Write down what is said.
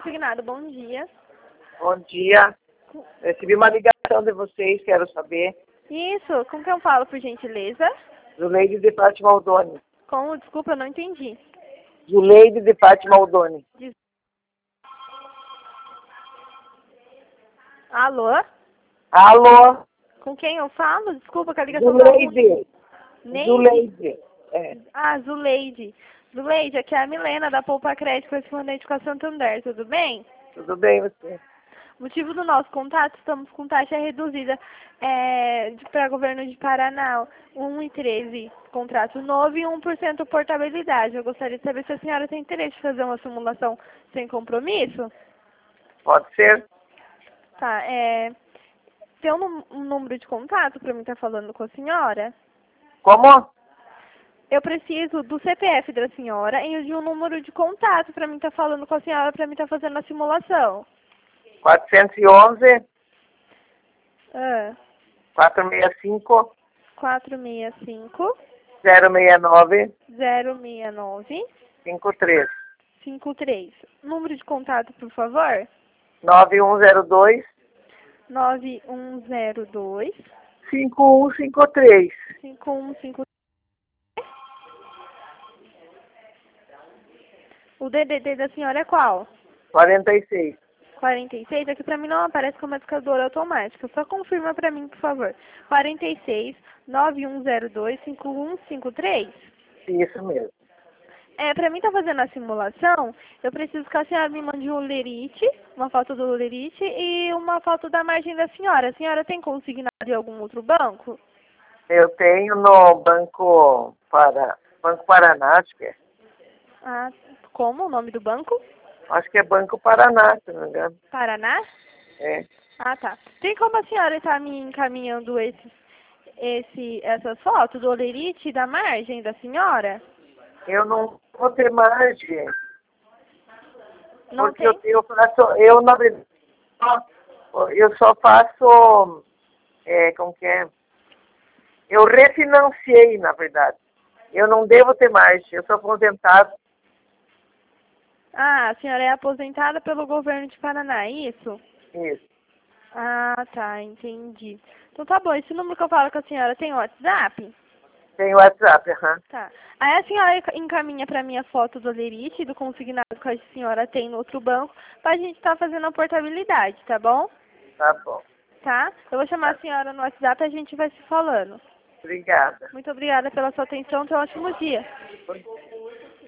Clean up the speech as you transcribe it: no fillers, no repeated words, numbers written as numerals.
consignado, bom dia. Bom dia. Recebi uma ligação de vocês, quero saber. Isso, com quem eu falo, por gentileza? Zuleide de Fátima Aldoni. Com, desculpa, eu não entendi. Zuleide de Fátima Aldoni. Alô? Alô? Com quem eu falo? Desculpa, que a ligação tá ruim. Zuleide. Neide? Zuleide. É. Ah, Zuleide. Zuleide, aqui é a Milena, da Poupa Crédito, correspondente com a Santander, tudo bem? Tudo bem, você? Motivo do nosso contato, estamos com taxa reduzida para governo de Paraná, 1,13, contrato novo e 1% portabilidade. Eu gostaria de saber se a senhora tem interesse em fazer uma simulação sem compromisso. Pode ser? Tá, tem um número de contato para mim estar falando com a senhora? Como? Eu preciso do CPF da senhora e de um número de contato para mim estar falando com a senhora, para mim estar fazendo a simulação. 411 Ah, 465 465 069 069 53 53. Número de contato, por favor? 9102 9102 5153. 5153. O DDD da senhora é qual? 46. 46. Aqui pra mim não aparece como marcadora automática. Só confirma pra mim, por favor. 46 9102 5153. Isso mesmo. Pra mim tá fazendo a simulação, eu preciso que a senhora me mande um lerite, uma foto do lerite e uma foto da margem da senhora. A senhora tem consignado em algum outro banco? Eu tenho no Banco Paraná, acho que é. Ah, como o nome do banco? Acho que é Banco Paraná, se não me engano. Paraná? É. Ah, tá. Tem como a senhora estar me encaminhando essas fotos do olerite e da margem da senhora? Eu não vou ter margem. Não Porque tem? na verdade, eu só faço, como que é? Eu refinanciei, na verdade. Eu não devo ter margem, eu sou aposentado. Ah, a senhora é aposentada pelo governo de Paraná, é isso? Isso. Ah, tá, entendi. Então tá bom, esse número que eu falo com a senhora tem WhatsApp? Tem WhatsApp, aham. Tá. Aí a senhora encaminha pra mim a foto do olerite e do consignado que a senhora tem no outro banco pra gente estar fazendo a portabilidade, tá bom? Tá bom. Tá? Eu vou chamar a senhora no WhatsApp e a gente vai se falando. Obrigada. Muito obrigada pela sua atenção, tenha um ótimo dia.